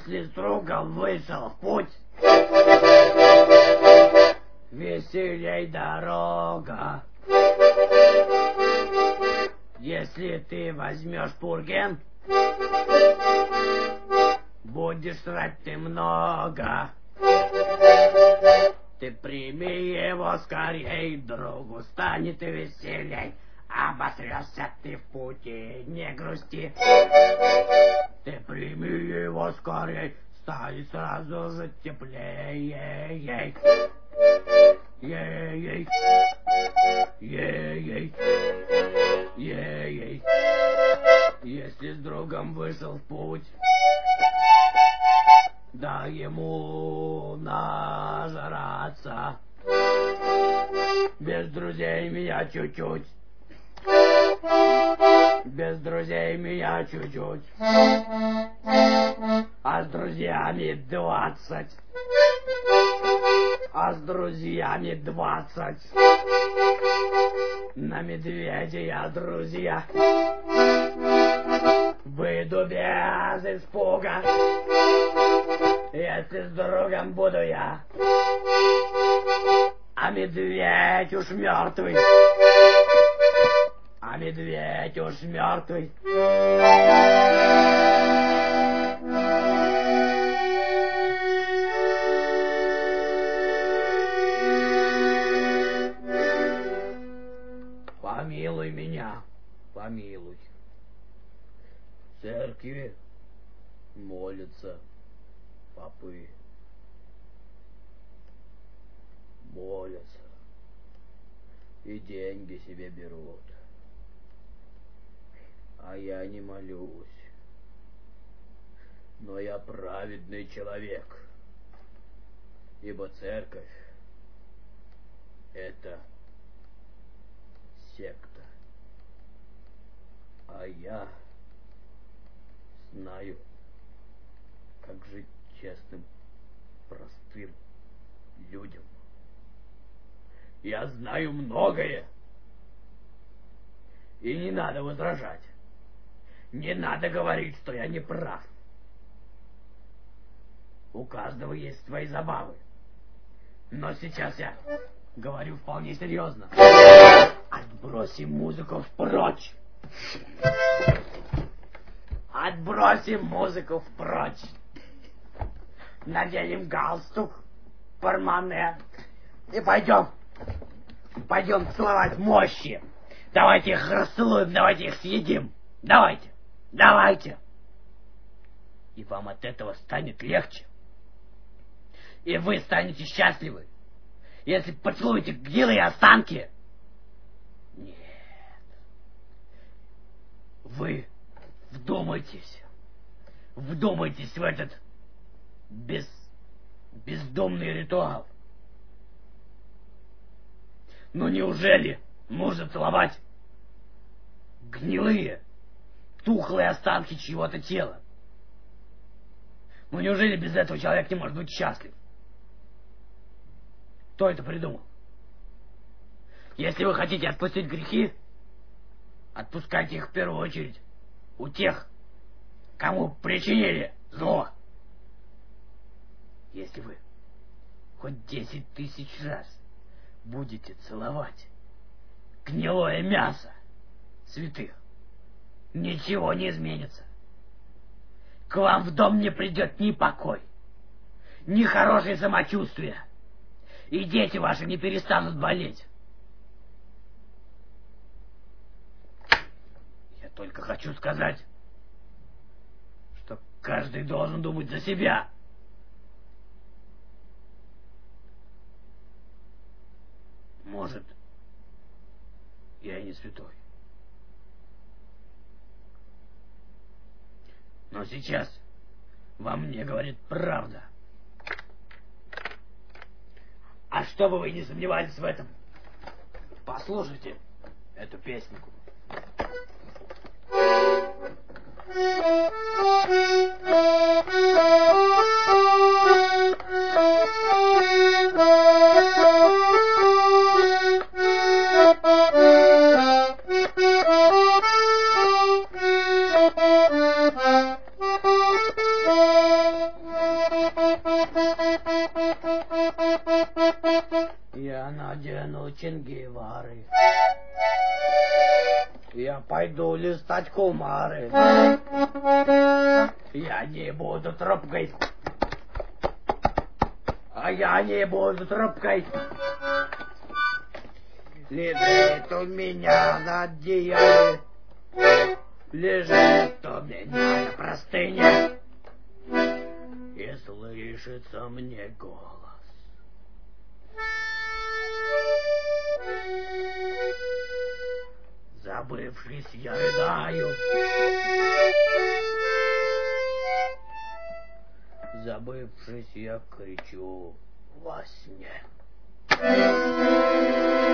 Если с другом вышел в путь, веселей дорога. Если ты возьмешь пурген, будешь жрать ты много. Ты прими его скорей, другу станет веселей. Обосрешься ты в пути, не грусти. Ты прими его скорей, станет сразу же теплее. Ей. Ей-ей. Ей-ей. Ей-ей. Если с другом вышел в путь, дай ему нажраться. Без друзей меня чуть-чуть. Без друзей меня чуть-чуть. А с друзьями 20. А с друзьями 20. На медведя я, друзья, выйду без испуга. Если с другом буду я, а медведь уж мертвый. А медведь уж мертвый. Помилуй меня, помилуй. В церкви молятся попы. Молятся. И деньги себе берут. А я не молюсь. Но я праведный человек. Ибо церковь — это секта. А я знаю, как жить честным, простым людям. Я знаю многое. И не надо возражать. Не надо говорить, что я не прав. У каждого есть свои забавы. Но сейчас я говорю вполне серьезно. Отбросим музыку впрочь. Отбросим музыку впрочь. Наденем галстук, портмоне и пойдем целовать мощи. Давайте их расцелуем, давайте их съедим. Давайте. И вам от этого станет легче. И вы станете счастливы, если поцелуете гнилые останки. Нет. Вы вдумайтесь в этот бездумный ритуал. Ну неужели можно целовать гнилые, тухлые останки чьего-то тела? Ну неужели без этого человек не может быть счастлив? Кто это придумал? Если вы хотите отпустить грехи, отпускайте их в первую очередь у тех, кому причинили зло. Если вы хоть 10 тысяч раз будете целовать гнилое мясо святых, ничего не изменится. К вам в дом не придет ни покой, ни хорошее самочувствие, и дети ваши не перестанут болеть. Я только хочу сказать, что каждый должен думать за себя. Может, я и не святой. Но сейчас во мне говорит правда. А чтобы вы не сомневались в этом, послушайте эту песенку. комары. Я пойду листать кумары. Я не буду трубкой. А я не буду трубкой. Лежит у меня на одеяле. Лежит у меня на простыне. И слышится мне голос. Забывшись, я рыдаю. Забывшись, я кричу во сне.